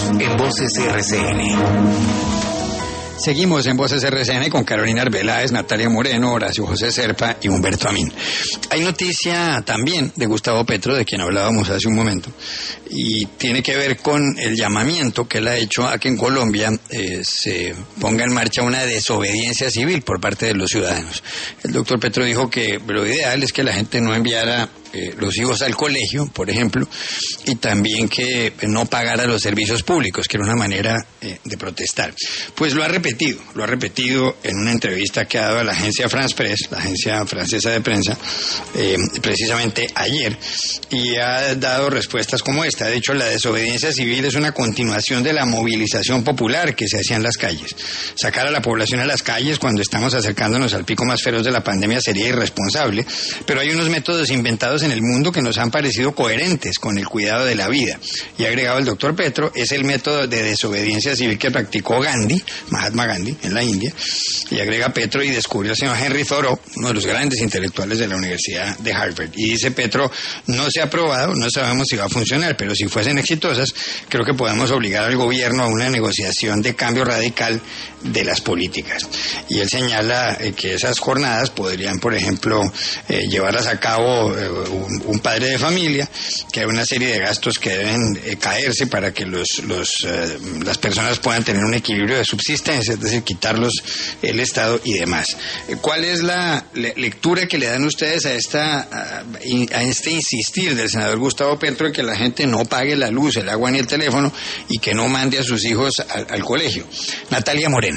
en Voces RCN. Seguimos en Voces RCN con Carolina Arbeláez, Natalia Moreno, Horacio José Serpa y Humberto Amín. Hay noticia también de Gustavo Petro, de quien hablábamos hace un momento, y tiene que ver con el llamamiento que él ha hecho a que en Colombia se ponga en marcha una desobediencia civil por parte de los ciudadanos. El doctor Petro dijo que lo ideal es que la gente no enviara los hijos al colegio, por ejemplo, y también que no pagara los servicios públicos, que era una manera de protestar. Pues lo ha repetido en una entrevista que ha dado a la agencia France Press, la agencia francesa de prensa, precisamente ayer, y ha dado respuestas como esta. De hecho, la desobediencia civil es una continuación de la movilización popular que se hacía en las calles. Sacar a la población a las calles cuando estamos acercándonos al pico más feroz de la pandemia sería irresponsable, pero hay unos métodos inventados en el mundo que nos han parecido coherentes con el cuidado de la vida. Y ha agregado el doctor Petro, es el método de desobediencia civil que practicó Gandhi, Mahatma Gandhi, en la India. Y agrega Petro y descubrió al señor Henry Thoreau, uno de los grandes intelectuales de la Universidad de Harvard. Y dice Petro, no se ha probado, no sabemos si va a funcionar, pero si fuesen exitosas, creo que podemos obligar al gobierno a una negociación de cambio radical de las políticas. Y él señala que esas jornadas podrían, por ejemplo, llevarlas a cabo un padre de familia, que hay una serie de gastos que deben caerse para que las personas puedan tener un equilibrio de subsistencia, es decir, quitarlos el Estado y demás. ¿Cuál es la lectura que le dan ustedes a este insistir del senador Gustavo Petro en que la gente no pague la luz, el agua ni el teléfono y que no mande a sus hijos al colegio? Natalia Moreno.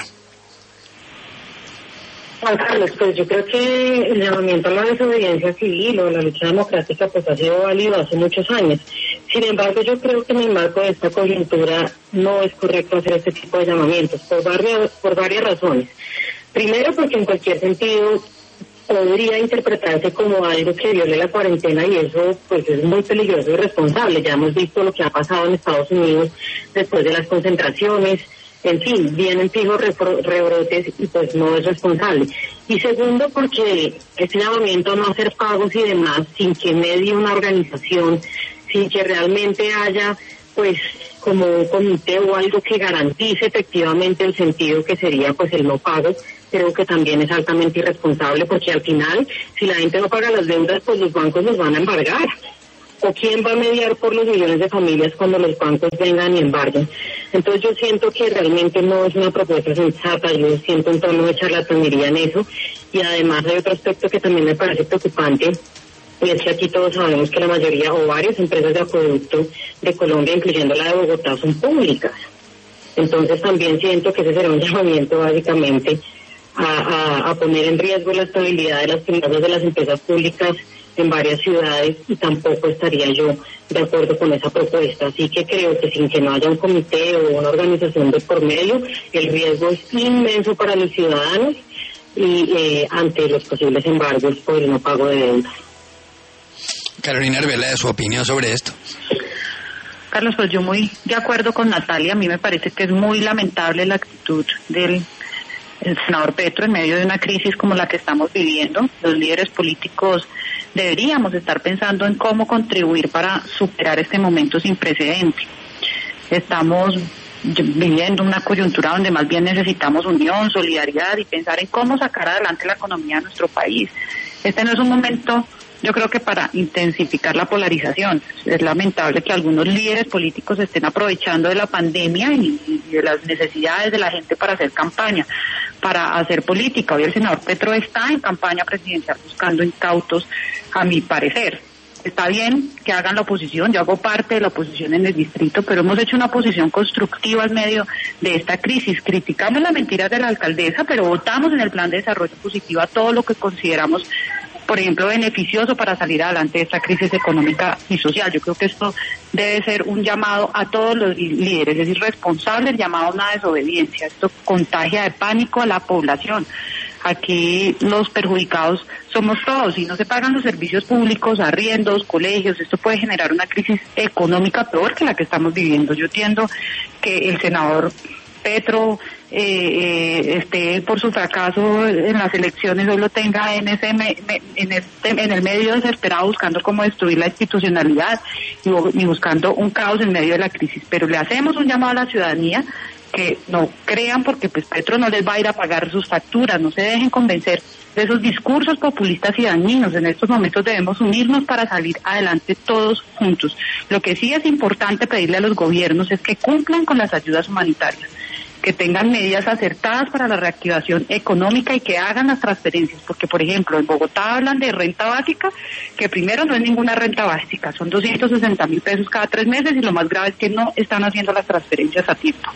Juan Carlos, pues yo creo que el llamamiento a la desobediencia civil o la lucha democrática pues ha sido válido hace muchos años. Sin embargo, yo creo que en el marco de esta coyuntura no es correcto hacer este tipo de llamamientos por varias razones. Primero, porque en cualquier sentido podría interpretarse como algo que viole la cuarentena y eso pues es muy peligroso y irresponsable. Ya hemos visto lo que ha pasado en Estados Unidos después de las concentraciones. En fin, vienen fijos rebrotes y pues no es responsable. Y segundo, porque este llamamiento a no hacer pagos y demás, sin que medie una organización, sin que realmente haya pues como un comité o algo que garantice efectivamente el sentido que sería pues el no pago, creo que también es altamente irresponsable, porque al final, si la gente no paga las deudas, pues los bancos los van a embargar. ¿O quién va a mediar por los millones de familias cuando los bancos vengan y embarguen? Entonces yo siento que realmente no es una propuesta sensata, yo siento un tono de charlatanería en eso, y además hay otro aspecto que también me parece preocupante, y es que aquí todos sabemos que la mayoría o varias empresas de acueducto de Colombia, incluyendo la de Bogotá, son públicas. Entonces también siento que ese será un llamamiento básicamente a poner en riesgo la estabilidad de las finanzas de las empresas públicas en varias ciudades, y tampoco estaría yo de acuerdo con esa propuesta. Así que creo que sin que no haya un comité o una organización de por medio, el riesgo es inmenso para los ciudadanos y ante los posibles embargos por el no pago de deudas. Carolina Arbeláez, su opinión sobre esto. Carlos, pues yo muy de acuerdo con Natalia. A mí me parece que es muy lamentable la actitud del senador Petro en medio de una crisis como la que estamos viviendo. Los líderes políticos deberíamos estar pensando en cómo contribuir para superar este momento sin precedente. Estamos viviendo una coyuntura donde más bien necesitamos unión, solidaridad y pensar en cómo sacar adelante la economía de nuestro país. Este no es un momento, yo creo que para intensificar la polarización. Es lamentable que algunos líderes políticos estén aprovechando de la pandemia y de las necesidades de la gente para hacer campaña, para hacer política. Hoy el senador Petro está en campaña presidencial buscando incautos, a mi parecer. Está bien que hagan la oposición, yo hago parte de la oposición en el distrito, pero hemos hecho una oposición constructiva en medio de esta crisis. Criticamos las mentiras de la alcaldesa, pero votamos en el plan de desarrollo positivo a todo lo que consideramos, por ejemplo, beneficioso para salir adelante de esta crisis económica y social. Yo creo que esto debe ser un llamado a todos los líderes, es irresponsable el llamado a una desobediencia. Esto contagia de pánico a la población. Aquí los perjudicados somos todos. Si no se pagan los servicios públicos, arriendos, colegios, esto puede generar una crisis económica peor que la que estamos viviendo. Yo entiendo que el senador Petro esté por su fracaso en las elecciones, hoy lo tenga en el medio desesperado buscando cómo destruir la institucionalidad y buscando un caos en medio de la crisis. Pero le hacemos un llamado a la ciudadanía que no crean, porque pues Petro no les va a ir a pagar sus facturas, no se dejen convencer de esos discursos populistas y dañinos. En estos momentos debemos unirnos para salir adelante todos juntos. Lo que sí es importante pedirle a los gobiernos es que cumplan con las ayudas humanitarias, que tengan medidas acertadas para la reactivación económica y que hagan las transferencias, porque por ejemplo en Bogotá hablan de renta básica, que primero no es ninguna renta básica, son 260.000 pesos cada 3 meses, y lo más grave es que no están haciendo las transferencias a tiempo.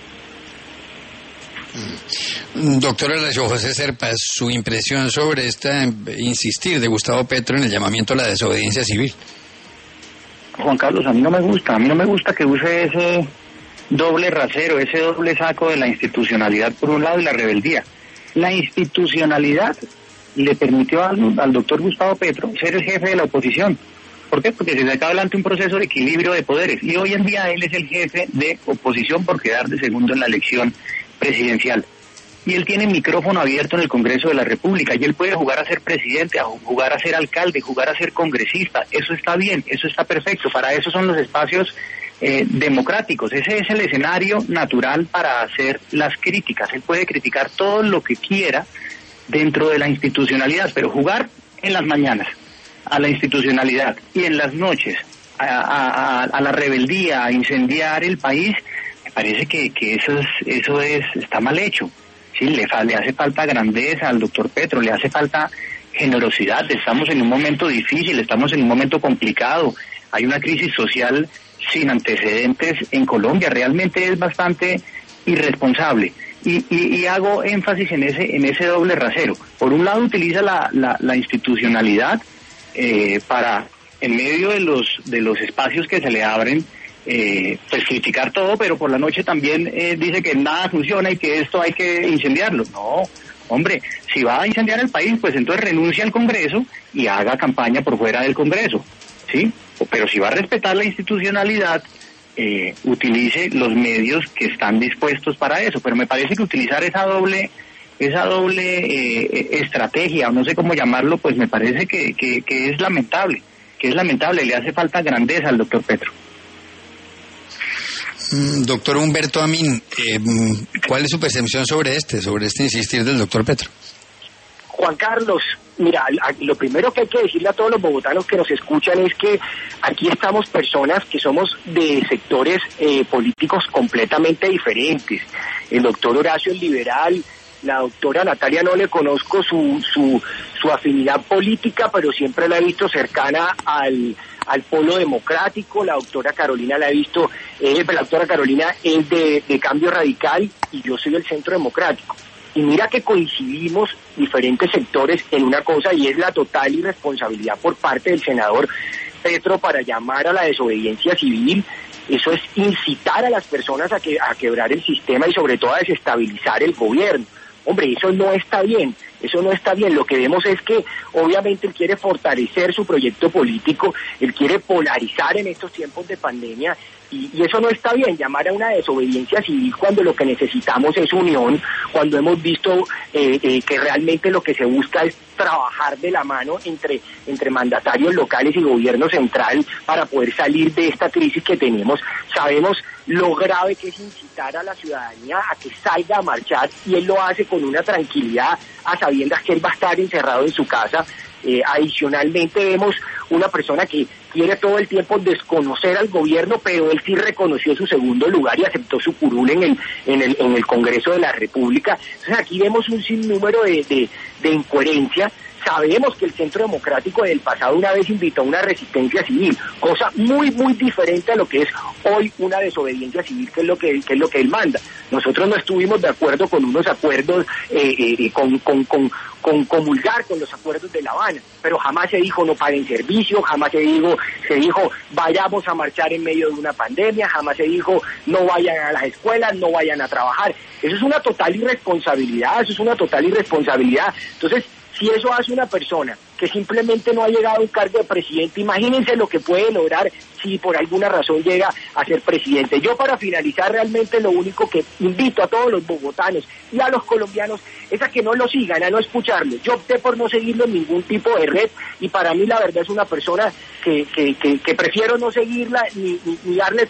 Doctor Horacio José Serpa, su impresión sobre insistir de Gustavo Petro en el llamamiento a la desobediencia civil. Juan Carlos, a mí no me gusta que use ese doble rasero, ese doble saco de la institucionalidad por un lado y la rebeldía. La institucionalidad le permitió al doctor Gustavo Petro ser el jefe de la oposición. ¿Por qué? Porque se saca adelante un proceso de equilibrio de poderes, y hoy en día él es el jefe de oposición por quedar de segundo en la elección presidencial. Y él tiene micrófono abierto en el Congreso de la República, y él puede jugar a ser presidente, a jugar a ser alcalde, jugar a ser congresista. Eso está bien, eso está perfecto. Para eso son los espacios democráticos. Ese es el escenario natural para hacer las críticas. Él puede criticar todo lo que quiera dentro de la institucionalidad, pero jugar en las mañanas a la institucionalidad y en las noches a la rebeldía, a incendiar el país, me parece que eso está mal hecho. Sí, le hace falta grandeza al doctor Petro, le hace falta generosidad. Estamos en un momento difícil, estamos en un momento complicado. Hay una crisis social sin antecedentes en Colombia. Realmente es bastante irresponsable. Y hago énfasis en ese doble rasero. Por un lado utiliza la institucionalidad para, en medio de los espacios que se le abren, pues criticar todo, pero por la noche también dice que nada funciona y que esto hay que incendiarlo. No, hombre, si va a incendiar el país, pues entonces renuncie al Congreso y haga campaña por fuera del Congreso, ¿sí? Pero si va a respetar la institucionalidad, utilice los medios que están dispuestos para eso. Pero me parece que utilizar esa doble estrategia, o no sé cómo llamarlo, pues me parece que es lamentable, le hace falta grandeza al doctor Petro. Doctor Humberto Amín, ¿cuál es su percepción sobre este insistir del doctor Petro? Juan Carlos, mira, lo primero que hay que decirle a todos los bogotanos que nos escuchan es que aquí estamos personas que somos de sectores políticos completamente diferentes. El doctor Horacio es liberal, la doctora Natalia no le conozco su afinidad política, pero siempre la he visto cercana al polo democrático. La doctora Carolina la he visto, la doctora Carolina es de Cambio Radical y yo soy del Centro Democrático. Y mira que coincidimos diferentes sectores en una cosa, y es la total irresponsabilidad por parte del senador Petro para llamar a la desobediencia civil. Eso es incitar a las personas a quebrar el sistema y sobre todo a desestabilizar el gobierno. Hombre, eso no está bien. Lo que vemos es que obviamente él quiere fortalecer su proyecto político, él quiere polarizar en estos tiempos de pandemia, y eso no está bien. Llamar a una desobediencia civil cuando lo que necesitamos es unión, cuando hemos visto que realmente lo que se busca es trabajar de la mano entre mandatarios locales y gobierno central para poder salir de esta crisis que tenemos. Sabemos lo grave que es incitar a la ciudadanía a que salga a marchar, y él lo hace con una tranquilidad, a sabiendas que él va a estar encerrado en su casa. Adicionalmente vemos una persona que quiere todo el tiempo desconocer al gobierno, pero él sí reconoció su segundo lugar y aceptó su curul en el Congreso de la República. Entonces aquí vemos un sinnúmero de incoherencia. Sabemos que el Centro Democrático del pasado una vez invitó a una resistencia civil, cosa muy muy diferente a lo que es hoy una desobediencia civil, que es lo que él manda. Nosotros no estuvimos de acuerdo con unos acuerdos, con comulgar con los acuerdos de La Habana, pero jamás se dijo no paguen servicio, jamás se dijo vayamos a marchar en medio de una pandemia, jamás se dijo no vayan a las escuelas, no vayan a trabajar. Eso es una total irresponsabilidad. Entonces, si eso hace una persona que simplemente no ha llegado a un cargo de presidente. Imagínense lo que puede lograr si por alguna razón llega a ser presidente. Yo, para finalizar, realmente lo único que invito a todos los bogotanos y a los colombianos es a que no lo sigan, a no escucharlo. Yo opté por no seguirlo en ningún tipo de red, y para mí la verdad es una persona que prefiero no seguirla ni darle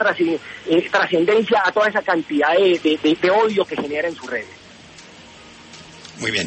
trascendencia a toda esa cantidad de odio que genera en sus redes. Muy bien.